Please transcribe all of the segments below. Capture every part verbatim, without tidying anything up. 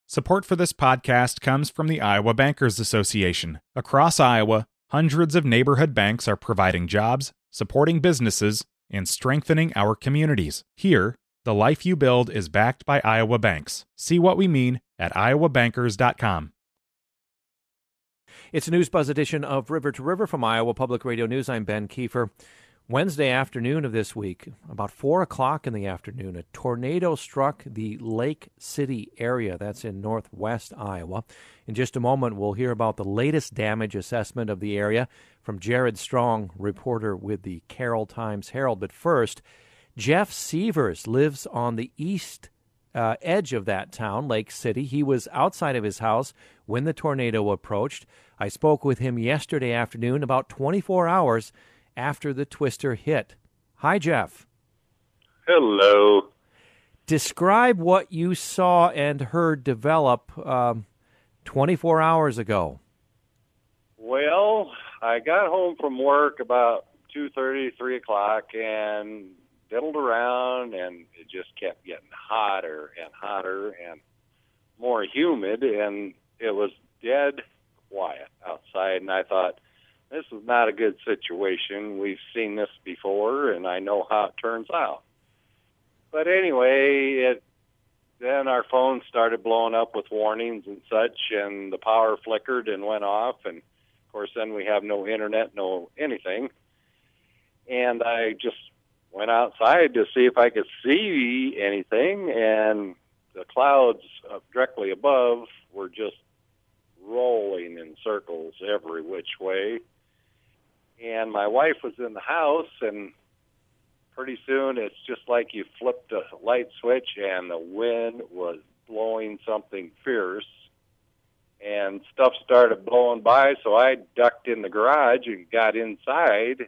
Support for this podcast comes from the Iowa Bankers Association. Across Iowa, hundreds of neighborhood banks are providing jobs, supporting businesses, and strengthening our communities. Here, the life you build is backed by Iowa banks. See what we mean at iowa bankers dot com. It's a News Buzz edition of River to River from Iowa Public Radio News. I'm Ben Kiefer. Wednesday afternoon of this week, about four o'clock in the afternoon, a tornado struck the Lake City area. That's in northwest Iowa. In just a moment, we'll hear about the latest damage assessment of the area from Jared Strong, reporter with the Carroll Times-Herald. But first, Jeff Severs lives on the east uh, edge of that town, Lake City. He was outside of his house when the tornado approached. I spoke with him yesterday afternoon, about twenty-four hours after the twister hit. Hi, Jeff. Hello. Describe what you saw and heard develop um, twenty-four hours ago. Well, I got home from work about two thirty, three o'clock, and diddled around, and it just kept getting hotter and hotter and more humid, and it was dead quiet outside, and I thought, this is not a good situation. We've seen this before, and I know how it turns out. But anyway, it then our phones started blowing up with warnings and such, and the power flickered and went off, and of course then we have no internet, no anything. And I just went outside to see if I could see anything, and the clouds up directly above were just rolling in circles every which way. And my wife was in the house, and pretty soon it's just like you flipped a light switch and the wind was blowing something fierce, and stuff started blowing by, so I ducked in the garage and got inside,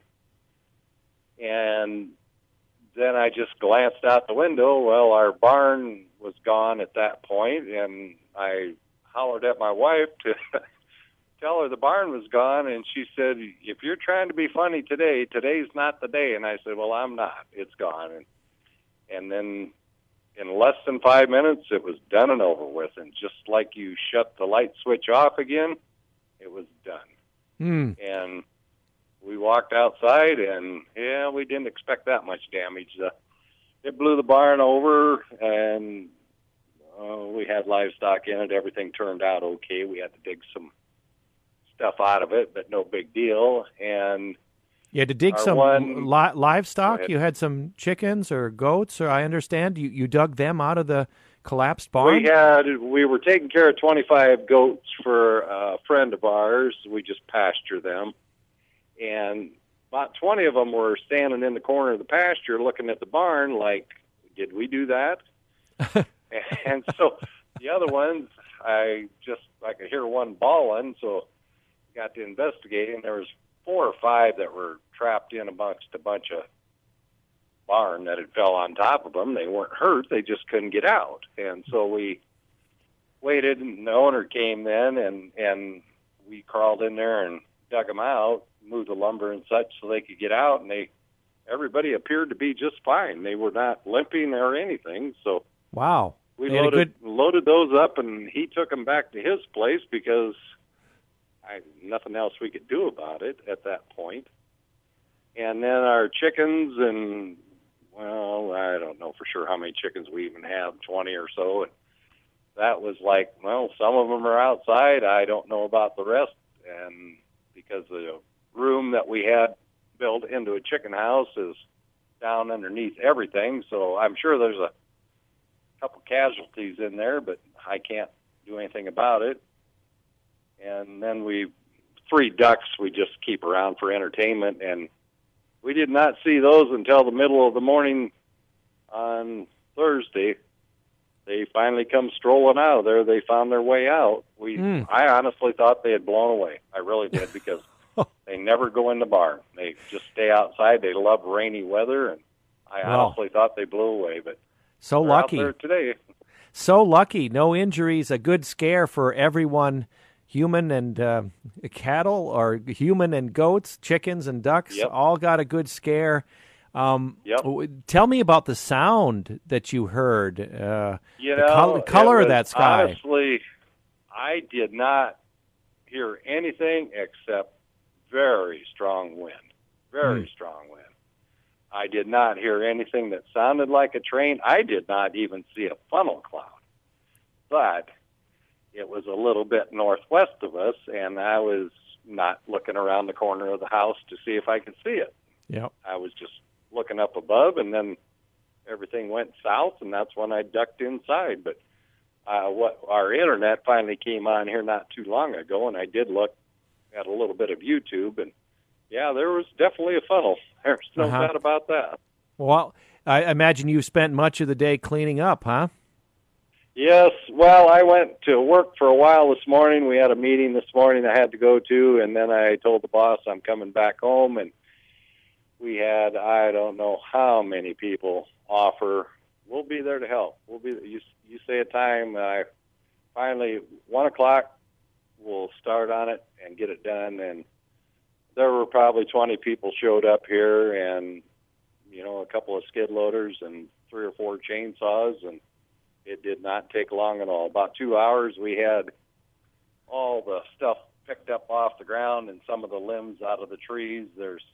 and then I just glanced out the window. Well, our barn was gone at that point, and I hollered at my wife to tell her the barn was gone, and she said, if you're trying to be funny today, today's not the day. And I said, well, I'm not. It's gone. And, and then in less than five minutes, it was done and over with. And just like you shut the light switch off again, it was done. Mm. And we walked outside, and, yeah, we didn't expect that much damage. Uh, it blew the barn over, and uh, we had livestock in it. Everything turned out okay. We had to dig some stuff out of it, but no big deal. And you had to dig some one, li- livestock. You had some chickens or goats, or I understand you, you dug them out of the collapsed barn. We had we were taking care of twenty-five goats for a friend of ours. We just pasture them, and about twenty of them were standing in the corner of the pasture looking at the barn like, did we do that? And so the other ones, I just I could hear one bawling, so got to investigating. There was four or five that were trapped in amongst a bunch of barn that had fell on top of them. They weren't hurt, they just couldn't get out. And so we waited, and the owner came then, and and we crawled in there and dug them out, moved the lumber and such so they could get out, and they everybody appeared to be just fine. They were not limping or anything. So wow, we they loaded good... loaded those up, and he took them back to his place because I, nothing else we could do about it at that point. And then our chickens, and, well, I don't know for sure how many chickens we even have, twenty or so. And that was like, well, some of them are outside. I don't know about the rest. And because the room that we had built into a chicken house is down underneath everything, so I'm sure there's a couple casualties in there, but I can't do anything about it. And then we, three ducks we just keep around for entertainment, and we did not see those until the middle of the morning on Thursday. They finally come strolling out of there. They found their way out. We, mm. I honestly thought they had blown away. I really did, because they never go in the barn. They just stay outside. They love rainy weather, and I wow. honestly thought they blew away. But so lucky out there today. So lucky. No injuries. A good scare for everyone. Human and uh, cattle, or human and goats, chickens and ducks, yep. all got a good scare. Um, Yep. Tell me about the sound that you heard. Uh, You the know, col- the color it of that was- sky. Honestly, I did not hear anything except very strong wind. Very Mm. strong wind. I did not hear anything that sounded like a train. I did not even see a funnel cloud. But it was a little bit northwest of us, and I was not looking around the corner of the house to see if I could see it. Yep. I was just looking up above, and then everything went south, and that's when I ducked inside. But uh, what our internet finally came on here not too long ago, and I did look at a little bit of YouTube, and yeah, there was definitely a funnel. There's no Uh-huh. doubt about that. Well, I imagine you spent much of the day cleaning up, huh? Yes, well, I went to work for a while this morning. We had a meeting this morning I had to go to, and then I told the boss I'm coming back home, and we had, I don't know how many people offer, we'll be there to help. We'll be, you, you say a time, I finally, one o'clock, we'll start on it and get it done, and there were probably twenty people showed up here, and, you know, a couple of skid loaders and three or four chainsaws, and it did not take long at all. About two hours, we had all the stuff picked up off the ground and some of the limbs out of the trees. There's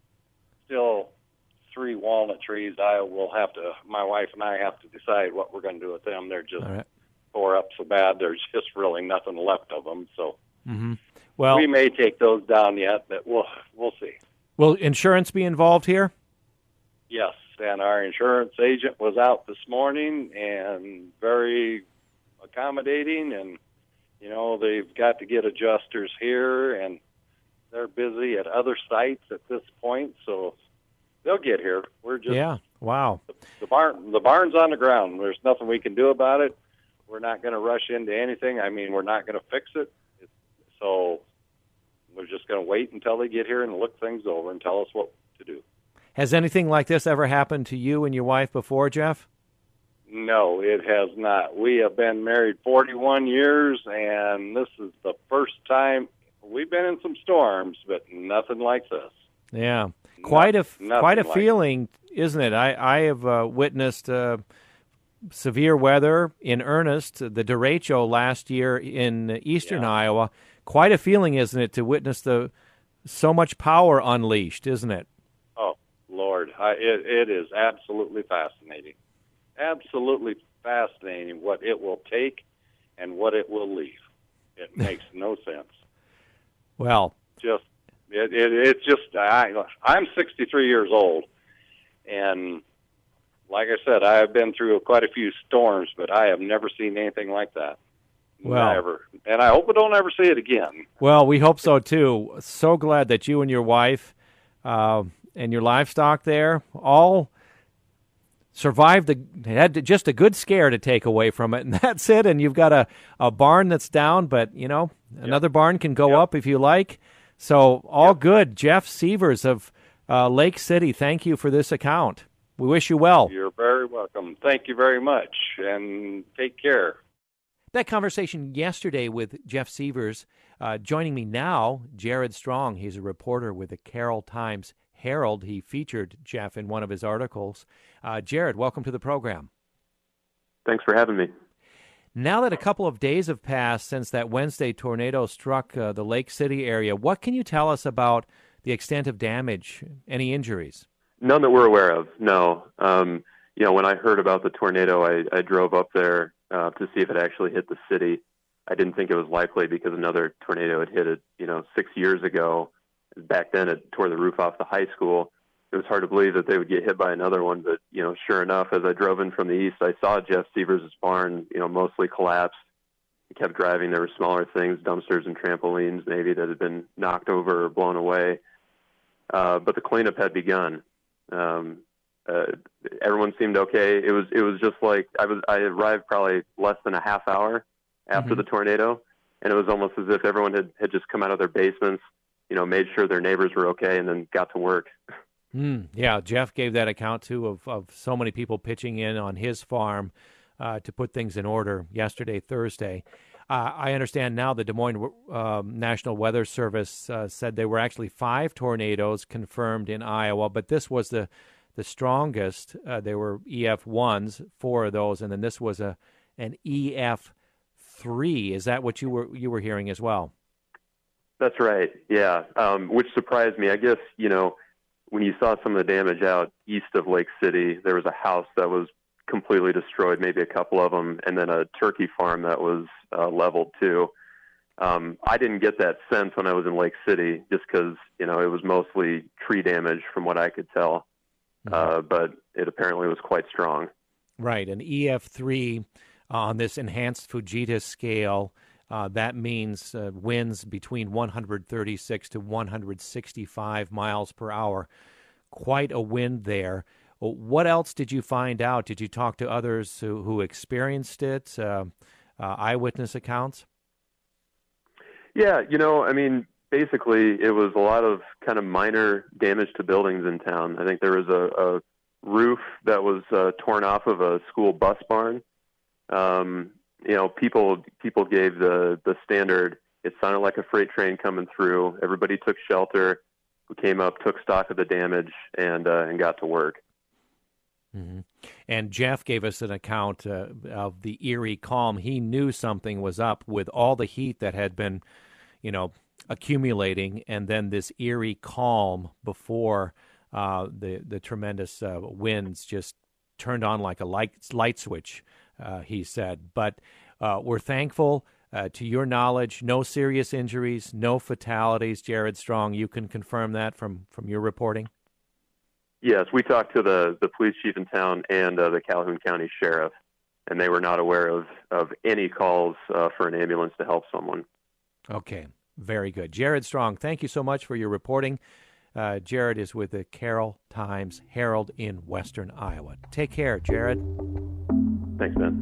still three walnut trees. I will have to, my wife and I have to decide what we're going to do with them. They're just All right. tore up so bad, there's just really nothing left of them. So Mm-hmm. Well, we may take those down yet, but we'll, we'll see. will insurance be involved here? Yes, and our insurance agent was out this morning and very accommodating, and, you know, they've got to get adjusters here, and they're busy at other sites at this point, so they'll get here. We're just, Yeah. Wow. the, the barn, the barn's on the ground. There's nothing we can do about it. We're not going to rush into anything. I mean, we're not going to fix it. It's, so we're just going to wait until they get here and look things over and tell us what to do. Has anything like this ever happened to you and your wife before, Jeff? No, it has not. We have been married forty-one years, and this is the first time. We've been in some storms, but nothing like this. Yeah. Quite a Nothing quite a like feeling, isn't it? I I have uh, witnessed uh, severe weather in earnest. The derecho last year in eastern Yeah. Iowa. Quite a feeling, isn't it, to witness the so much power unleashed, isn't it? Oh, Lord, I, it, it is absolutely fascinating. Absolutely fascinating what it will take and what it will leave. It makes no sense. Well, Just it, it it's just I I'm sixty-three years old, and like I said, I have been through quite a few storms, but I have never seen anything like that. Well. Never, and I hope I don't ever see it again. well, we hope so too. So glad that you and your wife uh, and your livestock there all survived the had just a good scare to take away from it, and that's it. And you've got a, a barn that's down, but you know another barn can go Yep. up if you like. So all Yep. good. Jeff Severs of uh, Lake City, thank you for this account. We wish you well. You're very welcome. Thank you very much, and take care. That conversation yesterday with Jeff Severs. Uh, joining me now, Jared Strong. He's a reporter with the Carroll Times Herald. He featured Jeff in one of his articles. Uh, Jared, welcome to the program. Thanks for having me. Now that a couple of days have passed since that Wednesday tornado struck uh, the Lake City area, what can you tell us about the extent of damage, any injuries? None that we're aware of, no. Um, you know, when I heard about the tornado, I, I drove up there uh, to see if it actually hit the city. I didn't think it was likely because another tornado had hit it, you know, six years ago. Back then, it tore the roof off the high school. It was hard to believe that they would get hit by another one, but, you know, sure enough, as I drove in from the east, I saw Jeff Severs' barn, you know, mostly collapsed. I kept driving. There were smaller things, dumpsters and trampolines maybe that had been knocked over or blown away. Uh, but the cleanup had begun. Um, uh, everyone seemed okay. It was it was just like I was. I arrived probably less than a half hour after Mhm. the tornado, and it was almost as if everyone had, had just come out of their basements, you know, made sure their neighbors were okay, and then got to work. Mm, yeah, Jeff gave that account, too, of, of so many people pitching in on his farm uh, to put things in order yesterday, Thursday. Uh, I understand now the Des Moines um, National Weather Service uh, said there were actually five tornadoes confirmed in Iowa, but this was the, the strongest. Uh, there were E F ones, four of those, and then this was a an E F three. Is that what you were you were hearing as well? That's right. Yeah, um, which surprised me. I guess, you know, when you saw some of the damage out east of Lake City, there was a house that was completely destroyed, maybe a couple of them, and then a turkey farm that was uh, leveled too. Um, I didn't get that sense when I was in Lake City, just because, you know, it was mostly tree damage from what I could tell, mm-hmm. uh, but it apparently was quite strong. Right, an E F three on this enhanced Fujita scale. Uh, that means uh, winds between one hundred thirty-six to one hundred sixty-five miles per hour. Quite a wind there. What else did you find out? Did you talk to others who, who experienced it, uh, uh, eyewitness accounts? Yeah, you know, I mean, basically it was a lot of kind of minor damage to buildings in town. I think there was a, a roof that was uh, torn off of a school bus barn. Um You know, people people gave the, the standard, it sounded like a freight train coming through. Everybody took shelter. We came up, took stock of the damage, and uh, and got to work. Mm-hmm. And Jeff gave us an account uh, of the eerie calm. He knew something was up with all the heat that had been, you know, accumulating, and then this eerie calm before uh, the, the tremendous uh, winds just turned on like a light, light switch. Uh, he said. But uh, we're thankful, uh, to your knowledge, no serious injuries, no fatalities. Jared Strong, you can confirm that from, from your reporting? Yes, we talked to the, the police chief in town and uh, the Calhoun County Sheriff, and they were not aware of, of any calls uh, for an ambulance to help someone. Okay, very good. Jared Strong, thank you so much for your reporting. Uh, Jared is with the Carroll Times Herald in Western Iowa. Take care, Jared. Thanks, Ben.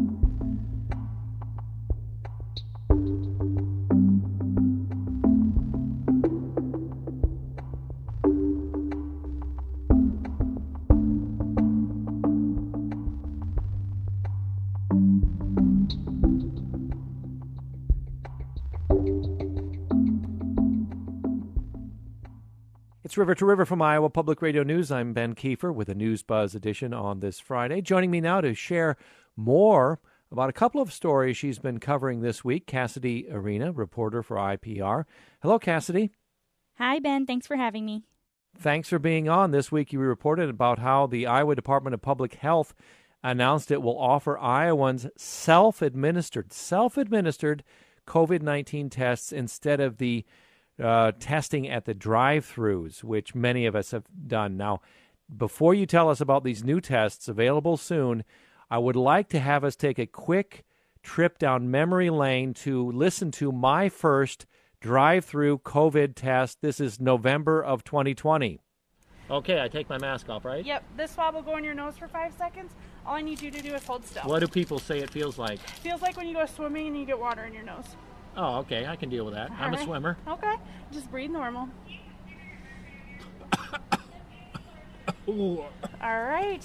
It's River to River from Iowa Public Radio News. I'm Ben Kiefer with a News Buzz edition on this Friday. Joining me now to share more about a couple of stories she's been covering this week, Cassidy Arena, reporter for I P R. Hello, Cassidy. Hi, Ben. Thanks for having me. Thanks for being on. This week you reported about how the Iowa Department of Public Health announced it will offer Iowans self-administered, self-administered COVID nineteen tests instead of the Uh, testing at the drive-thrus, which many of us have done. Now, before you tell us about these new tests available soon, I would like to have us take a quick trip down memory lane to listen to my first drive-thru COVID test. This is November of twenty twenty. Okay, I take my mask off, right? Yep, this swab will go in your nose for five seconds. All I need you to do is hold still. What do people say it feels like? Feels like when you go swimming and you get water in your nose. Oh, okay, I can deal with that. All I'm right. a swimmer. Okay, just breathe normal. Ooh. All right.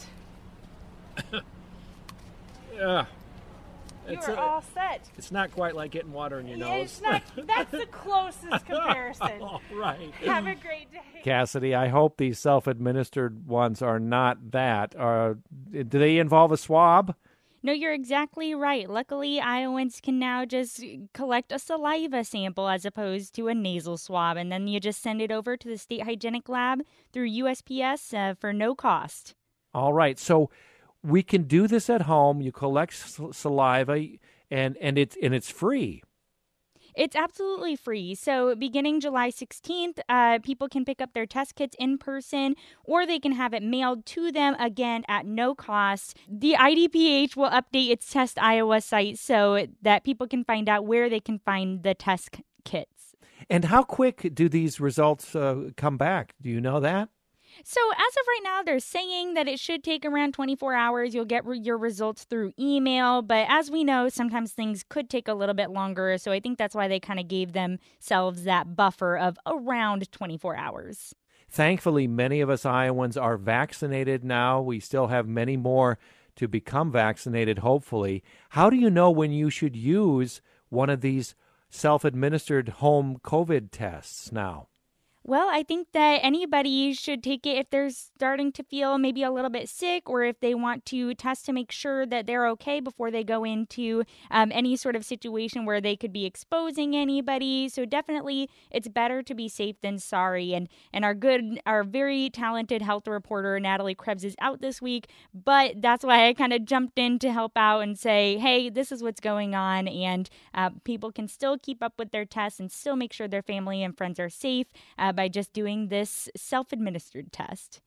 Yeah. You It's are a- all set. It's not quite like getting water in your Yeah, nose. it's not, that's the closest comparison. All right. Have a great day. Cassidy, I hope these self-administered ones are not that. Uh, do they involve a swab? No, you're exactly right. Luckily, Iowans can now just collect a saliva sample as opposed to a nasal swab, and then you just send it over to the state hygienic lab through U S P S uh, for no cost. All right. So we can do this at home. You collect s- saliva, and, and, it's, and it's free. It's absolutely free. So beginning July sixteenth, uh, people can pick up their test kits in person, or they can have it mailed to them, again, at no cost. The I D P H will update its Test Iowa site so that people can find out where they can find the test kits. And how quick do these results uh, come back? Do you know that? So as of right now, they're saying that it should take around twenty-four hours. You'll get re- your results through email. But as we know, sometimes things could take a little bit longer. So I think that's why they kind of gave themselves that buffer of around twenty-four hours. Thankfully, many of us Iowans are vaccinated now. We still have many more to become vaccinated, hopefully. How do you know when you should use one of these self-administered home COVID tests now? Well, I think that anybody should take it if they're starting to feel maybe a little bit sick, or if they want to test to make sure that they're okay before they go into um, any sort of situation where they could be exposing anybody. So definitely it's better to be safe than sorry. And and our good, our very talented health reporter, Natalie Krebs, is out this week, but that's why I kind of jumped in to help out and say, hey, this is what's going on. And uh, people can still keep up with their tests and still make sure their family and friends are safe uh, by just doing this self-administered test.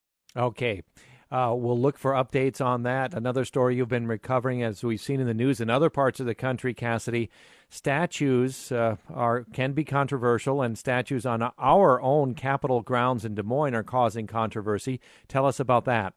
Okay. Uh, we'll look for updates on that. Another story you've been recovering, as we've seen in the news in other parts of the country, Cassidy, statues uh, are can be controversial, and statues on our own Capitol grounds in Des Moines are causing controversy. Tell us about that.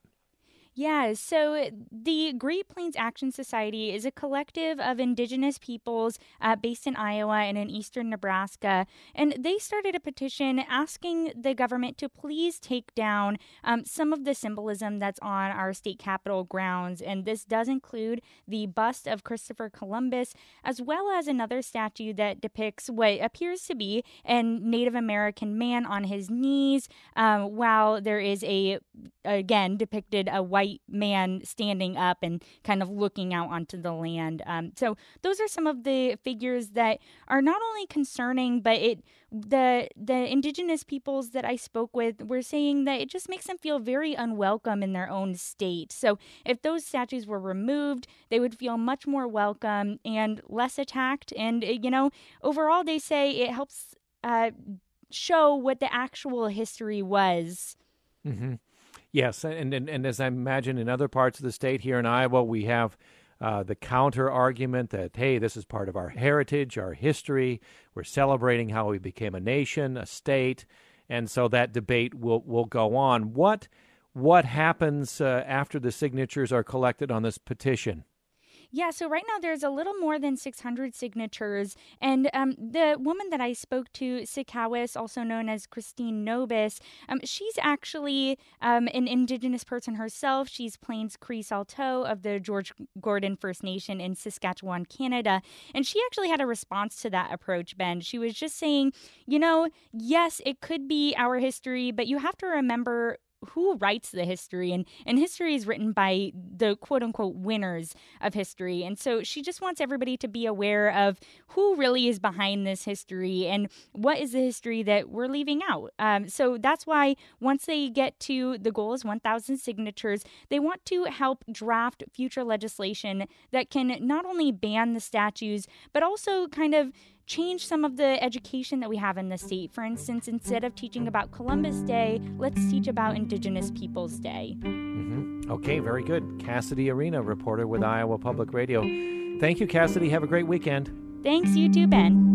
Yeah, so the Great Plains Action Society is a collective of indigenous peoples uh, based in Iowa and in eastern Nebraska, and they started a petition asking the government to please take down um, some of the symbolism that's on our state capitol grounds, and this does include the bust of Christopher Columbus, as well as another statue that depicts what appears to be a Native American man on his knees, um, while there is a, again, depicted a white white man standing up and kind of looking out onto the land. Um, so those are some of the figures that are not only concerning, but it the the indigenous peoples that I spoke with were saying that it just makes them feel very unwelcome in their own state. So if those statues were removed, they would feel much more welcome and less attacked. And, you know, overall, they say it helps uh, show what the actual history was. Mm-hmm. Yes, and, and and as I imagine in other parts of the state, here in Iowa, we have uh, the counter argument that, hey, this is part of our heritage, our history. We're celebrating how we became a nation, a state, and so that debate will will go on. What what happens uh, after the signatures are collected on this petition? Yeah, so right now there's a little more than six hundred signatures, and um, the woman that I spoke to, Sikawis, also known as Christine Nobis, um, she's actually um, an Indigenous person herself. She's Plains Cree Saulteaux of the George Gordon First Nation in Saskatchewan, Canada, and she actually had a response to that approach, Ben. She was just saying, you know, yes, it could be our history, but you have to remember who writes the history, and, and history is written by the quote-unquote winners of history. And so she just wants everybody to be aware of who really is behind this history and what is the history that we're leaving out. Um, so that's why once they get to, the goal is one thousand signatures, they want to help draft future legislation that can not only ban the statues, but also kind of change some of the education that we have in the state. For instance, instead of teaching about Columbus Day, let's teach about Indigenous Peoples Day. Mm-hmm. Okay, very good. Cassidy Arena, reporter with Iowa Public Radio. Thank you, Cassidy. Have a great weekend. Thanks, you too, Ben.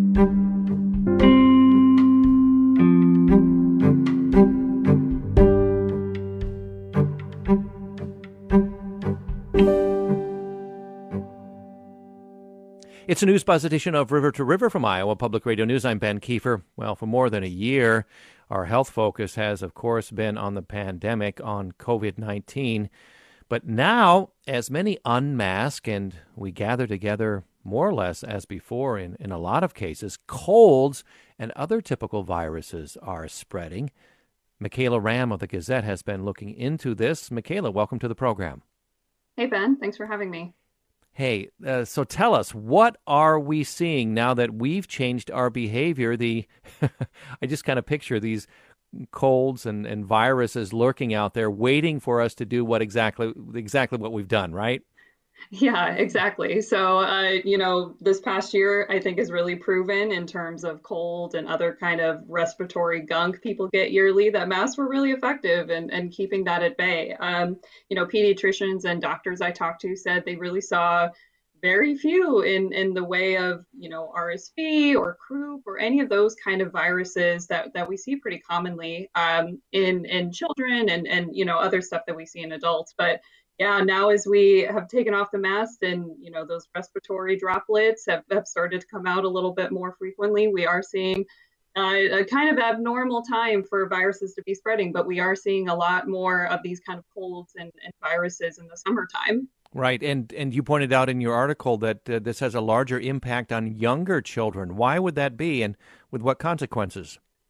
It's a News Buzz edition of River to River from Iowa Public Radio News. I'm Ben Kiefer. Well, for more than a year, our health focus has, of course, been on the pandemic, on covid nineteen. But now, as many unmask and we gather together more or less as before in, in a lot of cases, colds and other typical viruses are spreading. Michaela Ram of the Gazette has been looking into this. Michaela, welcome to the program. Hey, Ben. Thanks for having me. Hey, uh, so tell us, what are we seeing now that we've changed our behavior? The I just kind of picture these colds and, and viruses lurking out there, waiting for us to do what exactly exactly what we've done, right? Yeah, exactly. So, uh, you know, this past year, I think is really proven in terms of cold and other kind of respiratory gunk people get yearly, that masks were really effective in, in keeping that at bay. Um, you know, pediatricians and doctors I talked to said they really saw very few in, in the way of, you know, R S V or croup or any of those kind of viruses that, that we see pretty commonly um, in, in children and, and, you know, other stuff that we see in adults. But yeah, now as we have taken off the mask and, you know, those respiratory droplets have, have started to come out a little bit more frequently, we are seeing uh, a kind of abnormal time for viruses to be spreading, but we are seeing a lot more of these kind of colds and, and viruses in the summertime. Right. And and you pointed out in your article that uh, this has a larger impact on younger children. Why would that be, and with what consequences?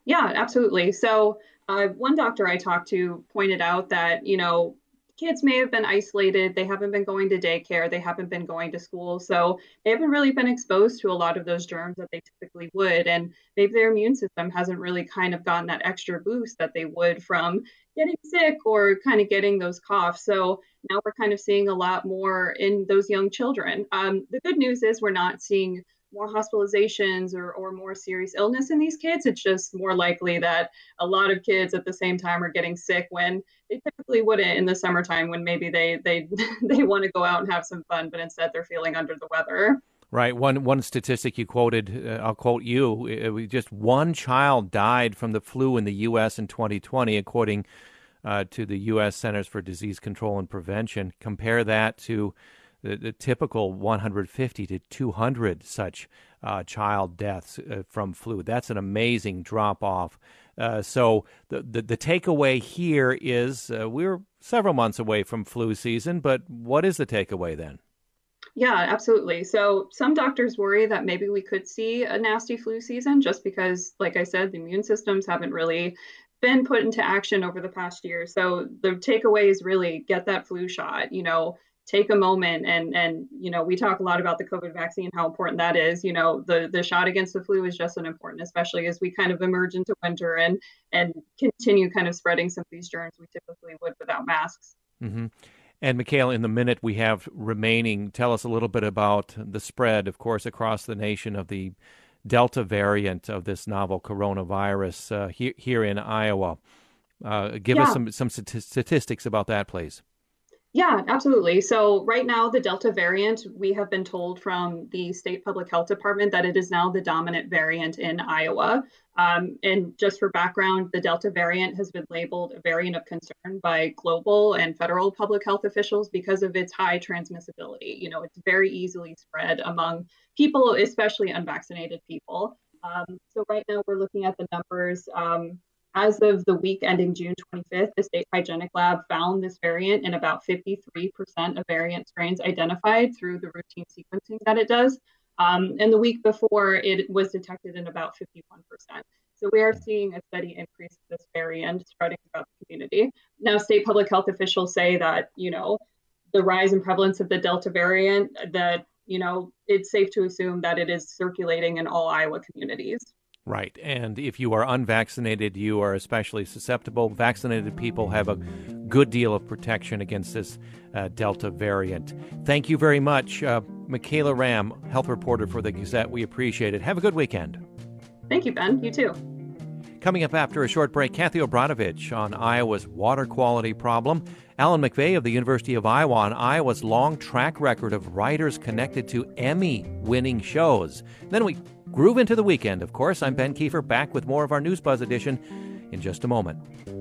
Yeah, absolutely. So uh, one doctor I talked to pointed out that, you know, kids may have been isolated. They haven't been going to daycare. They haven't been going to school. So they haven't really been exposed to a lot of those germs that they typically would. And maybe their immune system hasn't really kind of gotten that extra boost that they would from getting sick or kind of getting those coughs. So now we're kind of seeing a lot more in those young children. Um, the good news is we're not seeing more hospitalizations or, or more serious illness in these kids. It's just more likely that a lot of kids at the same time are getting sick when they typically wouldn't in the summertime, when maybe they they they want to go out and have some fun, but instead they're feeling under the weather. Right. One one statistic you quoted, uh, I'll quote you, it, it, just one child died from the flu in the U S in twenty twenty, according uh, to the U S Centers for Disease Control and Prevention. Compare that to the, the typical one hundred fifty to two hundred such uh, child deaths uh, from flu. That's an amazing drop-off. Uh, so the, the, the takeaway here is uh, we're several months away from flu season, but what is the takeaway then? Yeah, absolutely. So some doctors worry that maybe we could see a nasty flu season just because, like I said, the immune systems haven't really been put into action over the past year. So the takeaway is really get that flu shot, you know, take a moment and, and, you know, we talk a lot about the COVID vaccine, how important that is. You know, the, the shot against the flu is just as important, especially as we kind of emerge into winter and, and continue kind of spreading some of these germs we typically would without masks. Mm-hmm. And Michaela, in the minute we have remaining, tell us a little bit about the spread, of course, across the nation of the Delta variant of this novel coronavirus uh, here, here in Iowa. Uh, give yeah. us some, some statistics about that, please. Yeah, absolutely. So right now, the Delta variant, we have been told from the state public health department that it is now the dominant variant in Iowa. Um, and just for background, the Delta variant has been labeled a variant of concern by global and federal public health officials because of its high transmissibility. You know, it's very easily spread among people, especially unvaccinated people. Um, so right now, we're looking at the numbers. Um, As of the week ending June twenty-fifth, the State Hygienic Lab found this variant in about fifty-three percent of variant strains identified through the routine sequencing that it does. Um, and the week before, it was detected in about fifty-one percent. So we are seeing a steady increase of this variant spreading throughout the community. Now, state public health officials say that, you know, the rise in prevalence of the Delta variant, that, you know, it's safe to assume that it is circulating in all Iowa communities. Right. And if you are unvaccinated, you are especially susceptible. Vaccinated people have a good deal of protection against this uh, Delta variant. Thank you very much, uh, Michaela Ram, health reporter for the Gazette. We appreciate it. Have a good weekend. Thank you, Ben. You too. Coming up after a short break, Kathy Obranovich on Iowa's water quality problem. Alan McVeigh of the University of Iowa on Iowa's long track record of writers connected to Emmy-winning shows. Then we groove into the weekend, of course. I'm Ben Kiefer, back with more of our News Buzz edition in just a moment.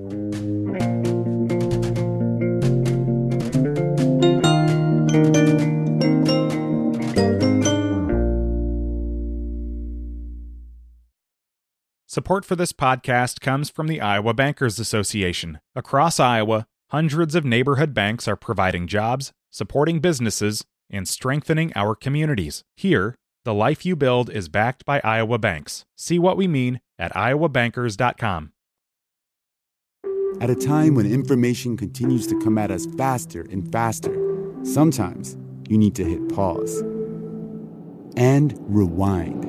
Support for this podcast comes from the Iowa Bankers Association. Across Iowa, hundreds of neighborhood banks are providing jobs, supporting businesses, and strengthening our communities. Here, the life you build is backed by Iowa Banks. See what we mean at iowa bankers dot com. At a time when information continues to come at us faster and faster, sometimes you need to hit pause and rewind.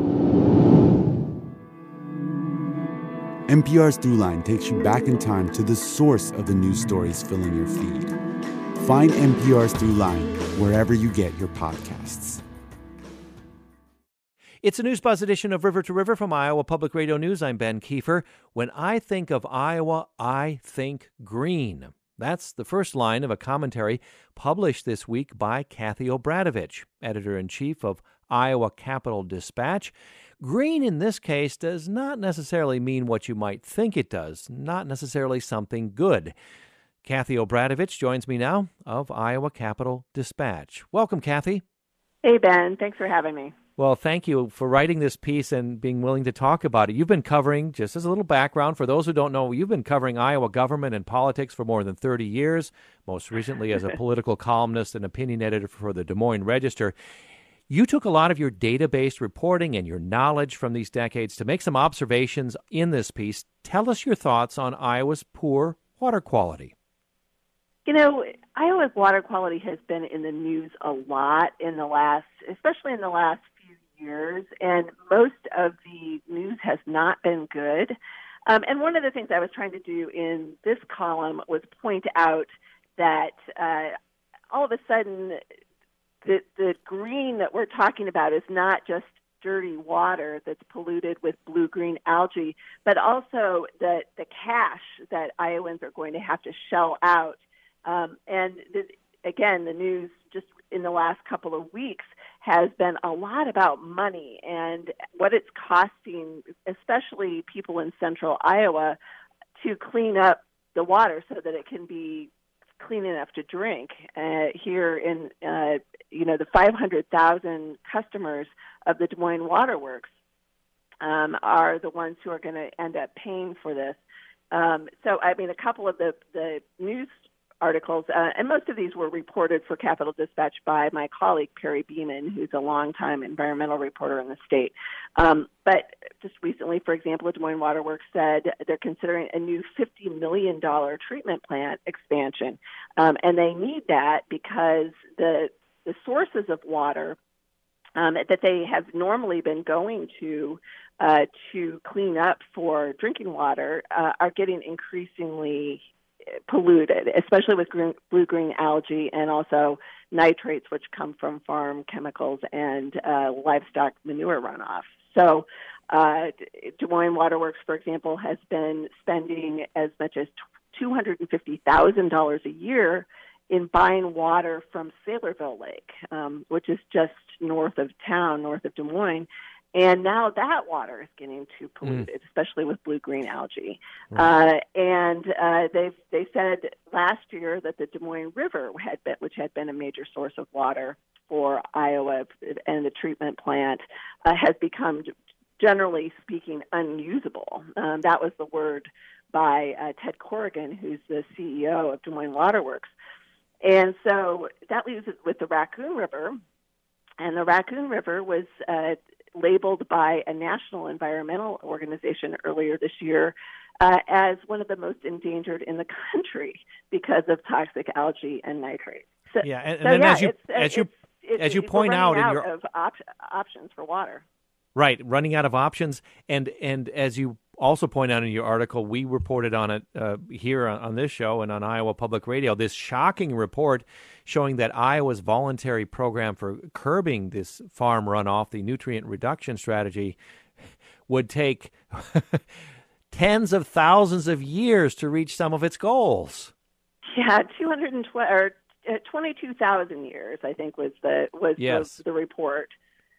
N P R's Throughline takes you back in time to the source of the news stories filling your feed. Find N P R's Throughline wherever you get your podcasts. It's a News Buzz edition of River to River from Iowa Public Radio News. I'm Ben Kiefer. When I think of Iowa, I think green. That's the first line of a commentary published this week by Kathy Obranovich, editor-in-chief of Iowa Capital Dispatch. Green in this case does not necessarily mean what you might think it does, not necessarily something good. Kathy Obranovich joins me now of Iowa Capital Dispatch. Welcome, Kathy. Hey, Ben. Thanks for having me. Well, thank you for writing this piece and being willing to talk about it. You've been covering, just as a little background, for those who don't know, you've been covering Iowa government and politics for more than thirty years, most recently as a political columnist and opinion editor for the Des Moines Register. You took a lot of your data-based reporting and your knowledge from these decades to make some observations in this piece. Tell us your thoughts on Iowa's poor water quality. You know, Iowa's water quality has been in the news a lot in the last, especially in the last few years, and most of the news has not been good. Um, and one of the things I was trying to do in this column was point out that uh, all of a sudden the, the green that we're talking about is not just dirty water that's polluted with blue-green algae, but also the, the cash that Iowans are going to have to shell out. Um, and the, again, the news just in the last couple of weeks has been a lot about money and what it's costing, especially people in central Iowa, to clean up the water so that it can be clean enough to drink. Uh, here in, uh, you know, the five hundred thousand customers of the Des Moines Water Works um, are the ones who are going to end up paying for this. Um, so, I mean, a couple of the, the news articles, uh, and most of these were reported for Capital Dispatch by my colleague Perry Beeman, who's a longtime environmental reporter in the state. Um, but just recently, for example, the Des Moines Water Works said they're considering a new fifty million dollars treatment plant expansion, um, and they need that because the the sources of water um, that they have normally been going to uh, to clean up for drinking water uh, are getting increasingly polluted, especially with green, blue-green algae and also nitrates, which come from farm chemicals and uh, livestock manure runoff. So uh, Des Moines Water Works, for example, has been spending as much as two hundred fifty thousand dollars a year in buying water from Saylorville Lake, um, which is just north of town, north of Des Moines. And now that water is getting too polluted, mm. especially with blue-green algae. Right. Uh, and uh, they they said last year that the Des Moines River, had been, which had been a major source of water for Iowa and the treatment plant, uh, has become, generally speaking, unusable. Um, that was the word by uh, Ted Corrigan, who's the C E O of Des Moines Water Works. And so that leaves it with the Raccoon River. And the Raccoon River was uh, labeled by a national environmental organization earlier this year uh, as one of the most endangered in the country because of toxic algae and nitrates. So, yeah, and, and so then yeah, as you it's, as it's, you it's, as you it's, point out in out your of op- options for water. Right, running out of options, and and as you also point out in your article, we reported on it uh, here on, on this show and on Iowa Public Radio, this shocking report showing that Iowa's voluntary program for curbing this farm runoff, the nutrient reduction strategy, would take tens of thousands of years to reach some of its goals. Yeah, two hundred twenty or twenty-two thousand years, I think, was the was yes. the, the report.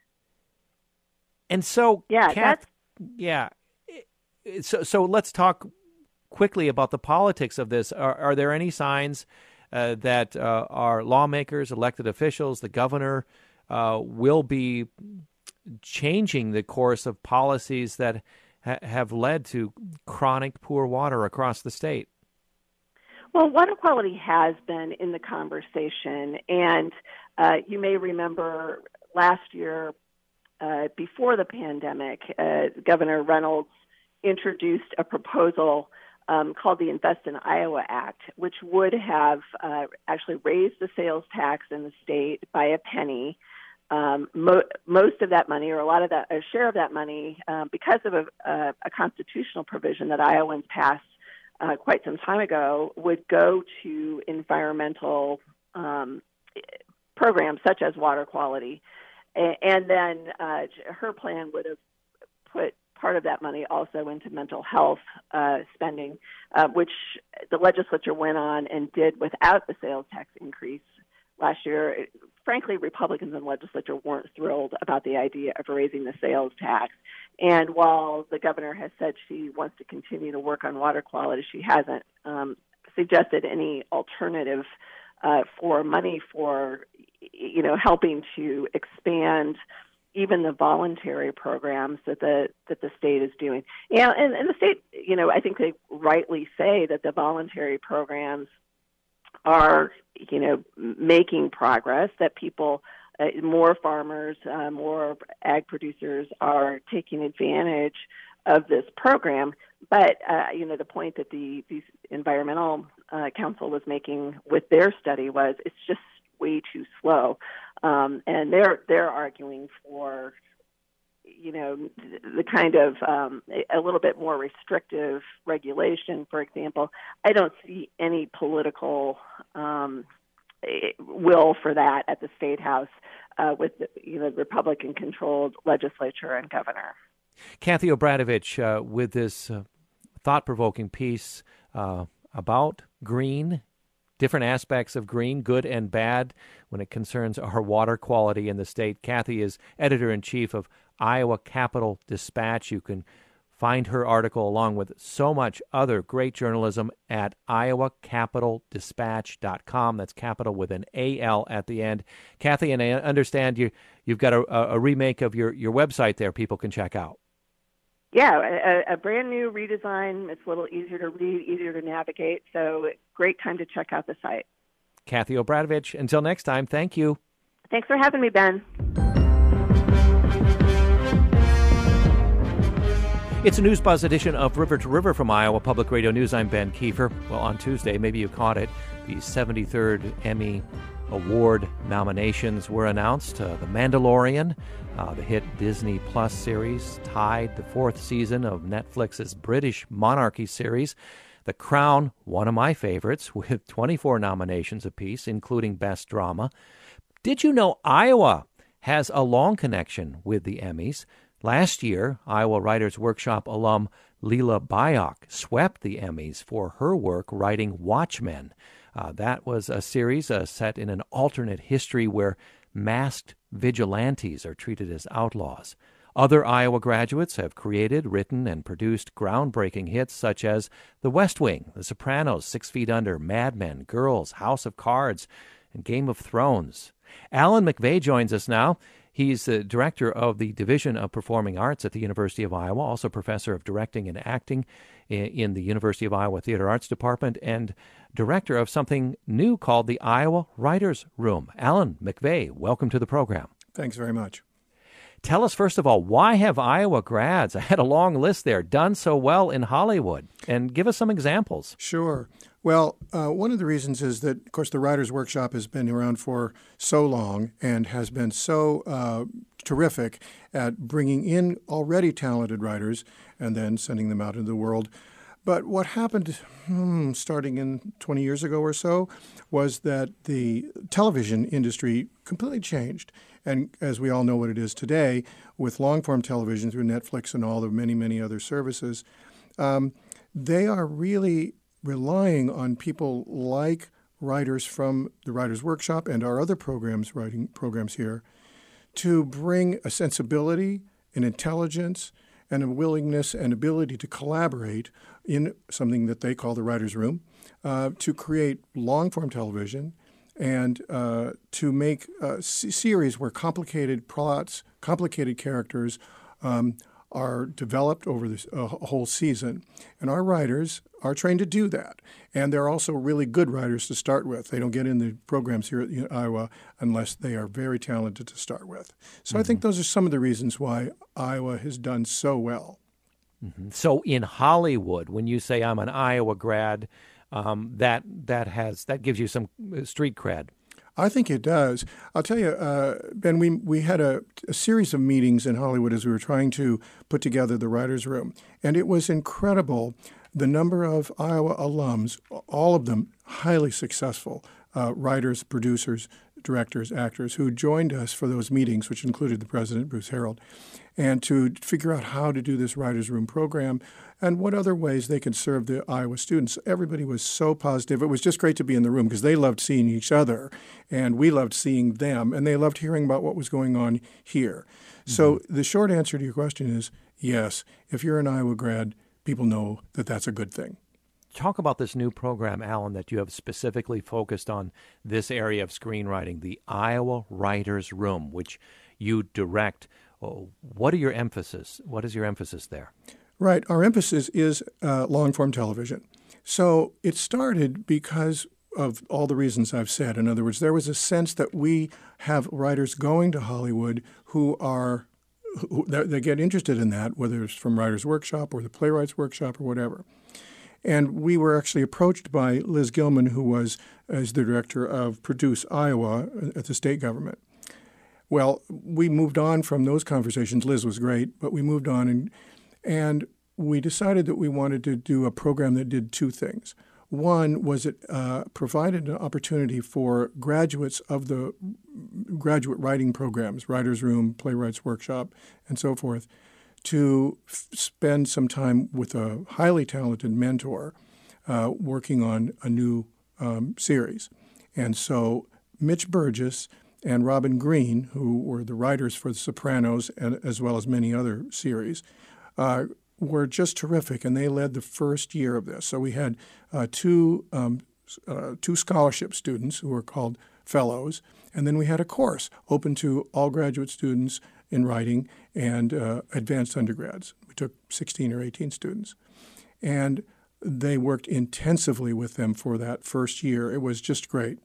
And so, yeah, Kath, that's yeah. So, so let's talk quickly about the politics of this. Are, are there any signs uh, that uh, our lawmakers, elected officials, the governor uh, will be changing the course of policies that ha- have led to chronic poor water across the state? Well, water quality has been in the conversation, and uh, you may remember last year, uh, before the pandemic, uh, Governor Reynolds introduced a proposal um, called the Invest in Iowa Act, which would have uh, actually raised the sales tax in the state by a penny. Um, mo- most of that money, or a lot of that, a share of that money, uh, because of a, a, a constitutional provision that Iowans passed uh, quite some time ago, would go to environmental um, programs such as water quality. And, and then uh, her plan would have put part of that money also into mental health uh, spending, uh, which the legislature went on and did without the sales tax increase last year. Frankly, Republicans in the legislature weren't thrilled about the idea of raising the sales tax. And while the governor has said she wants to continue to work on water quality, she hasn't um, suggested any alternative uh, for money for, you know, helping to expand even the voluntary programs that the that the state is doing. Yeah, and, and the state, you know, I think they rightly say that the voluntary programs are, you know, making progress, that people, uh, more farmers, uh, more ag producers are taking advantage of this program. But, uh, you know, the point that the, the Environmental uh, Council was making with their study was it's just way too slow. Um, and they're they're arguing for, you know, the kind of um, a little bit more restrictive regulation. For example, I don't see any political um, will for that at the State House uh, with the, you know, Republican-controlled legislature and governor. Kathy Obradovich, uh, with this uh, thought-provoking piece uh, about green, different aspects of green, good and bad, when it concerns our water quality in the state. Kathy is editor-in-chief of Iowa Capital Dispatch. You can find her article along with so much other great journalism at iowa capital dispatch dot com. That's capital with an A L at the end. Kathy, and I understand you, you've got a, a remake of your, your website there people can check out. Yeah, a, a brand new redesign. It's a little easier to read, easier to navigate. So great time to check out the site. Kathy Obradovich, until next time, thank you. Thanks for having me, Ben. It's a News Buzz edition of River to River from Iowa Public Radio News. I'm Ben Kiefer. Well, on Tuesday, maybe you caught it, the seventy-third Emmy Award nominations were announced. Uh, the Mandalorian, uh, the hit Disney Plus series, tied the fourth season of Netflix's British monarchy series. The Crown, one of my favorites, with twenty-four nominations apiece, including Best Drama. Did you know Iowa has a long connection with the Emmys? Last year, Iowa Writers Workshop alum Leela Bayok swept the Emmys for her work writing Watchmen. Uh, that was a series uh, set in an alternate history where masked vigilantes are treated as outlaws. Other Iowa graduates have created, written, and produced groundbreaking hits such as The West Wing, The Sopranos, Six Feet Under, Mad Men, Girls, House of Cards, and Game of Thrones. Alan McVeigh joins us now. He's the director of the Division of Performing Arts at the University of Iowa, also professor of directing and acting in the University of Iowa Theater Arts Department, and director of something new called the Iowa Writers' Room. Alan McVeigh, welcome to the program. Thanks very much. Tell us, first of all, why have Iowa grads, I had a long list there, done so well in Hollywood? And give us some examples. Sure. Well, uh, one of the reasons is that, of course, the Writers' Workshop has been around for so long and has been so uh, terrific at bringing in already talented writers and then sending them out into the world. But what happened hmm, starting in twenty years ago or so was that the television industry completely changed. And as we all know what it is today, with long-form television through Netflix and all the many, many other services, um, they are really relying on people like writers from the Writers' Workshop and our other programs, writing programs here, to bring a sensibility, an intelligence, and a willingness and ability to collaborate in something that they call the Writers' Room, uh, to create long-form television and uh, to make a series where complicated plots, complicated characters um, are developed over this uh, whole season. And our writers are trained to do that. And they're also really good writers to start with. They don't get in the programs here at Iowa unless they are very talented to start with. So mm-hmm. I think those are some of the reasons why Iowa has done so well. Mm-hmm. So in Hollywood, when you say I'm an Iowa grad, um, that that has that gives you some street cred. I think it does. I'll tell you, uh, Ben, we we had a, a series of meetings in Hollywood as we were trying to put together the Writers' Room, and it was incredible the number of Iowa alums, all of them highly successful uh, writers, producers, directors, actors, who joined us for those meetings, which included the president, Bruce Harold, and to figure out how to do this Writers' Room program and what other ways they can serve the Iowa students. Everybody was so positive. It was just great to be in the room because they loved seeing each other, and we loved seeing them, and they loved hearing about what was going on here. Mm-hmm. So the short answer to your question is yes, if you're an Iowa grad, people know that that's a good thing. Talk about this new program, Alan, that you have specifically focused on this area of screenwriting, the Iowa Writers' Room, which you direct. What are your emphasis? What is your emphasis there? Right. Our emphasis is uh, long-form television. So it started because of all the reasons I've said. In other words, there was a sense that we have writers going to Hollywood who are who, they get interested in that, whether it's from Writers Workshop or the Playwrights Workshop or whatever. And we were actually approached by Liz Gilman, who was as the director of Produce Iowa at the state government. Well, we moved on from those conversations. Liz was great, but we moved on and and we decided that we wanted to do a program that did two things. One was it uh, provided an opportunity for graduates of the graduate writing programs, Writers Room, Playwrights Workshop, and so forth, to f- spend some time with a highly talented mentor uh, working on a new um, series. And so Mitch Burgess and Robin Green, who were the writers for The Sopranos and, as well as many other series, uh, were just terrific, and they led the first year of this. So we had uh, two um, uh, two scholarship students who were called fellows, and then we had a course open to all graduate students in writing and uh, advanced undergrads. We took sixteen or eighteen students, and they worked intensively with them for that first year. It was just great.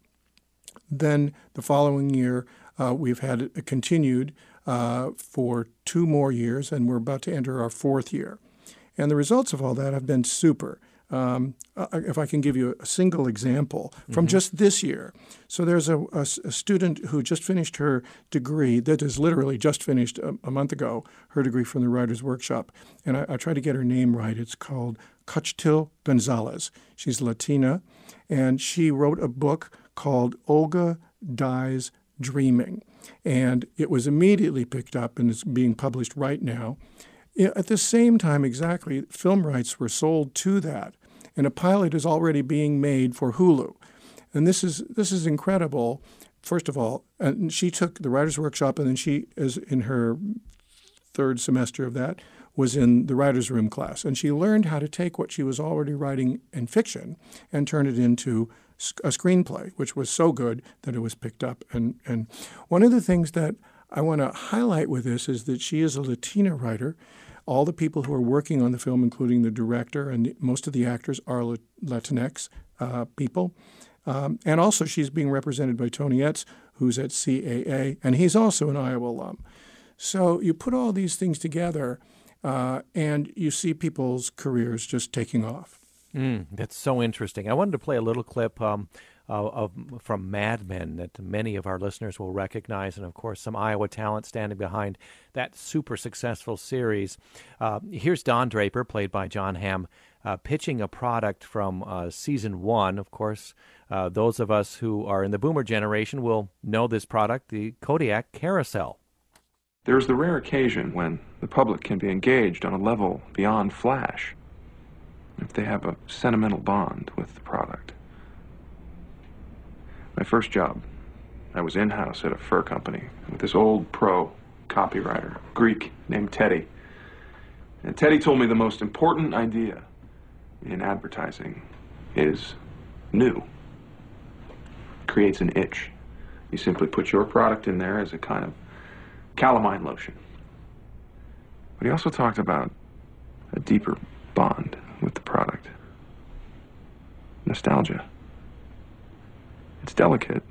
Then the following year, uh, we've had it continued uh, for two more years, and we're about to enter our fourth year. And the results of all that have been super. Um, if I can give you a single example from mm-hmm. just this year. So there's a, a, a student who just finished her degree, that is literally just finished a, a month ago, her degree from the Writers Workshop. And I, I try to get her name right. It's called Cachtil Gonzalez. She's Latina, and she wrote a book called Olga Dies Dreaming. And it was immediately picked up and is being published right now. At the same time, exactly, film rights were sold to that, and a pilot is already being made for Hulu. And this is this is incredible. First of all, and she took the Writers Workshop, and then she, is in her third semester of that, was in the Writers Room class. And she learned how to take what she was already writing in fiction and turn it into a screenplay, which was so good that it was picked up. And, and one of the things that I want to highlight with this is that she is a Latina writer. All the people who are working on the film, including the director and most of the actors, are Latinx uh, people. Um, and also she's being represented by Tony Etz, who's at C A A, and he's also an Iowa alum. So you put all these things together, uh, and you see people's careers just taking off. Mm, that's so interesting. I wanted to play a little clip um, uh, of from Mad Men that many of our listeners will recognize, and of course some Iowa talent standing behind that super successful series. Uh, here's Don Draper, played by John Hamm, uh, pitching a product from uh, season one. Of course, uh, those of us who are in the boomer generation will know this product, the Kodiak Carousel. There's the rare occasion when the public can be engaged on a level beyond flash, if they have a sentimental bond with the product. My first job, I was in-house at a fur company with this old pro copywriter, Greek, named Teddy. And Teddy told me the most important idea in advertising is new. Creates an itch. You simply put your product in there as a kind of calamine lotion. But he also talked about a deeper bond with the product. Nostalgia. It's delicate,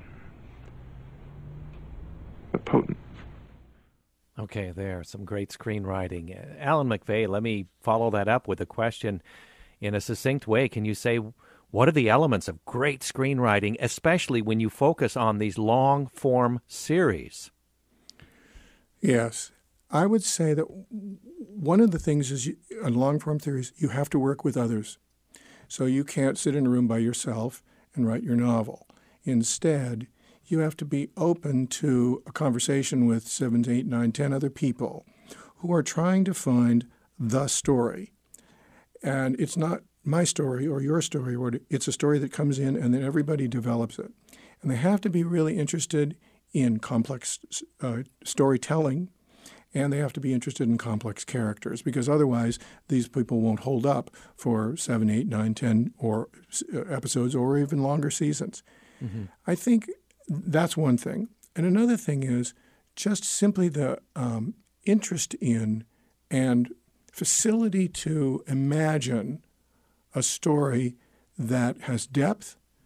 but potent. Okay, there, some great screenwriting. Alan McVeigh, let me follow that up with a question in a succinct way. Can you say, what are the elements of great screenwriting, especially when you focus on these long-form series? Yes. I would say that one of the things is, you, on long-form series, you have to work with others. So you can't sit in a room by yourself and write your novel. Instead, you have to be open to a conversation with seven, eight, nine, ten other people who are trying to find the story. And it's not my story or your story, or it's a story that comes in and then everybody develops it. And they have to be really interested in complex uh, storytelling, and they have to be interested in complex characters, because otherwise these people won't hold up for seven, eight, nine, ten or uh, episodes or even longer seasons. Mm-hmm. I think that's one thing. And another thing is just simply the um, interest in and facility to imagine a story that has depth,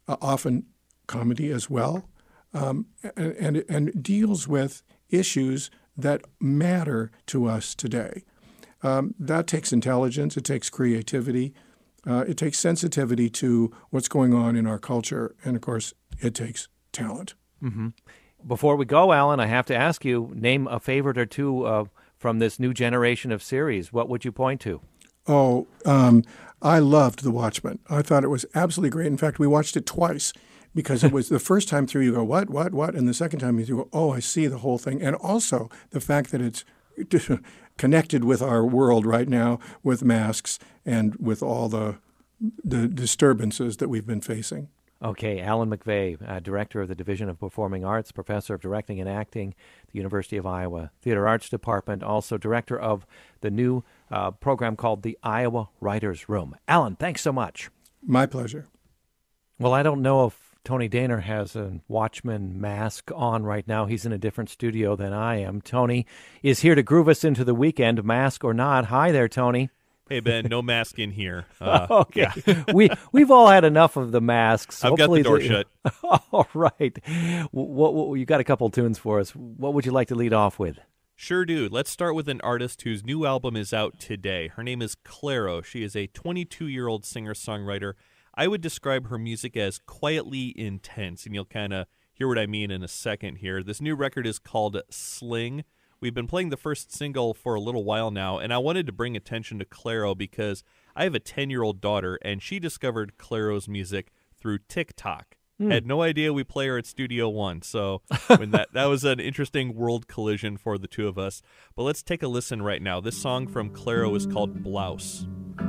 uh, often comedy as well, um, and, and, and deals with issues that matter to us today. Um, that takes intelligence, it takes creativity, uh, it takes sensitivity to what's going on in our culture, and of course, it takes talent. Mm-hmm. Before we go, Alan, I have to ask you, name a favorite or two uh, from this new generation of series. What would you point to? Oh, um, I loved The Watchmen. I thought it was absolutely great. In fact, we watched it twice because it was the first time through you go, what, what, what? And the second time you go, oh, I see the whole thing. And also the fact that it's connected with our world right now with masks and with all the the disturbances that we've been facing. Okay, Alan McVeigh, uh, Director of the Division of Performing Arts, Professor of Directing and Acting at the University of Iowa Theater Arts Department, also Director of the new uh, program called the Iowa Writers' Room. Alan, thanks so much. My pleasure. Well, I don't know if Tony Daner has a Watchman mask on right now. He's in a different studio than I am. Tony is here to groove us into the weekend, mask or not. Hi there, Tony. Hey, Ben, no mask in here. Uh, okay. Yeah. we, we've all had enough of the masks. I've Hopefully got the door the, shut. All right. What, what, you got a couple tunes for us. What would you like to lead off with? Sure do. Let's start with an artist whose new album is out today. Her name is Clairo. She is a twenty-two-year-old singer-songwriter. I would describe her music as quietly intense, and you'll kind of hear what I mean in a second here. This new record is called Sling. We've been playing the first single for a little while now, and I wanted to bring attention to Clairo because I have a ten-year-old daughter, and she discovered Clairo's music through TikTok. Hmm. Had no idea we play her at Studio One, so when that, that was an interesting world collision for the two of us. But let's take a listen right now. This song from Clairo is called Blouse.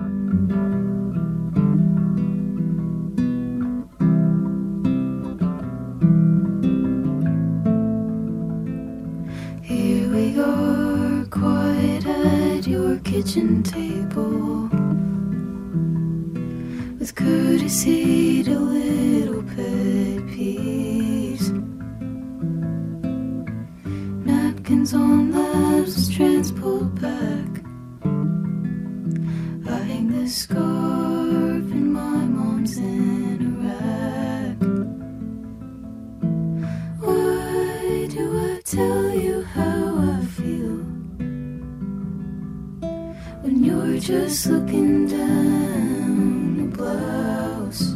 You're quiet at your kitchen table with courtesy to little pet peeves. Napkins on laps, strands pulled back. I hang the scarf in my mom's anorak. Why do I tell you how I feel when you're just looking down a blouse?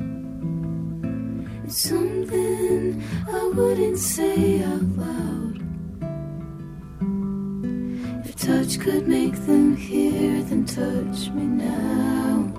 It's something I wouldn't say out loud. If touch could make them hear, then touch me now.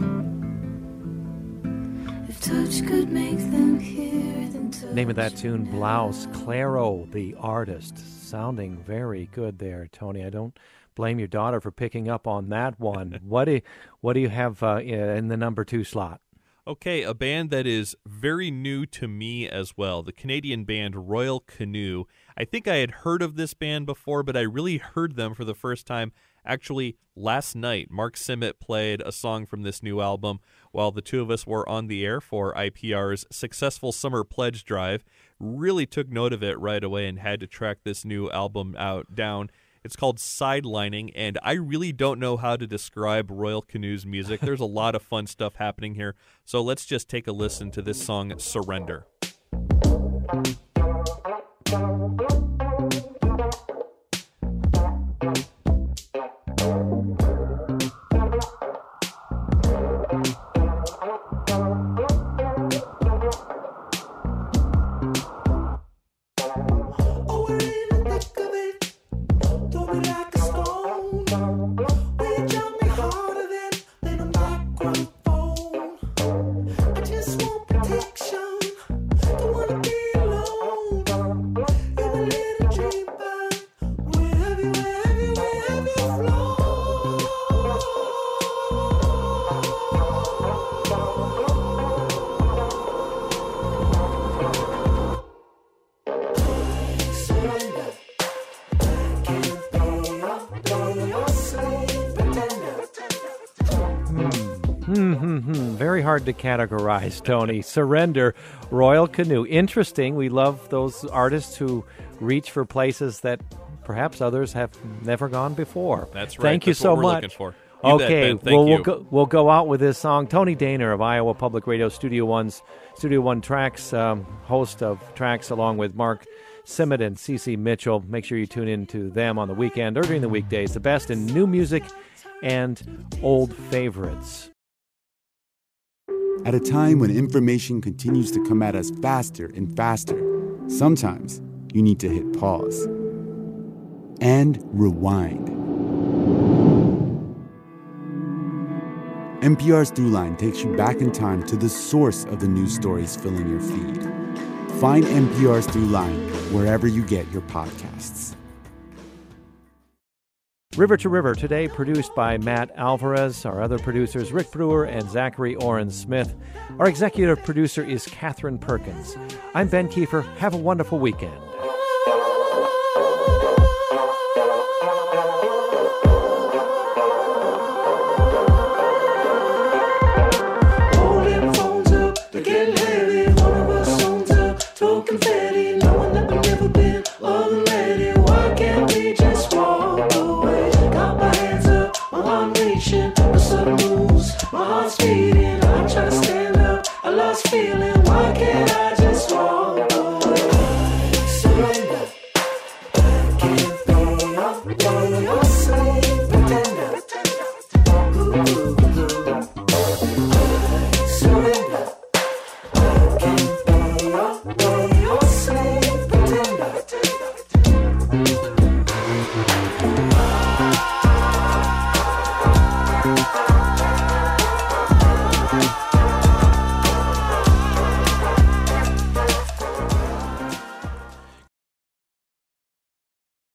If touch could make them hear, then touch Name of that tune, Blouse. Clairo, the artist. Sounding very good there, Tony. I don't blame your daughter for picking up on that one. what do what do you have uh, in the number two slot? Okay, a band that is very new to me as well, the Canadian band Royal Canoe. I think I had heard of this band before, but I really heard them for the first time actually last night. Mark Simmet played a song from this new album while the two of us were on the air for I P R's successful summer pledge drive. Really took note of it right away and had to track this new album out down. It's called Sidelining, and I really don't know how to describe Royal Canoe's music. There's a lot of fun stuff happening here, so let's just take a listen to this song, Surrender. Very hard to categorize, Tony. Surrender, Royal Canoe. Interesting. We love those artists who reach for places that perhaps others have never gone before. That's right. Thank you That's so what we're much. Looking for. You bet, okay, Ben. Thank well, you. we'll go, we'll go out with this song. Tony Daner of Iowa Public Radio Studio One's Studio One Tracks, um, host of Tracks, along with Mark Simmet and Cece Mitchell. Make sure you tune in to them on the weekend or during the weekdays. The best in new music and old favorites. At a time when information continues to come at us faster and faster, sometimes you need to hit pause and rewind. N P R's Throughline takes you back in time to the source of the news stories filling your feed. Find N P R's Throughline wherever you get your podcasts. River to River today, produced by Matt Alvarez. Our other producers, Rick Brewer and Zachary Oren Smith. Our executive producer is Catherine Perkins. I'm Ben Kiefer. Have a wonderful weekend. Holding phones up, they're getting heavy. One of us owns up, throw confetti, knowing that we've never been already. Why can't we just walk away? Got my hands up, my arm reaching, the sun moves, my heart's beating. I'm trying to stand up, I lost feeling. Why can't I just walk away? Surrender, I can't be up.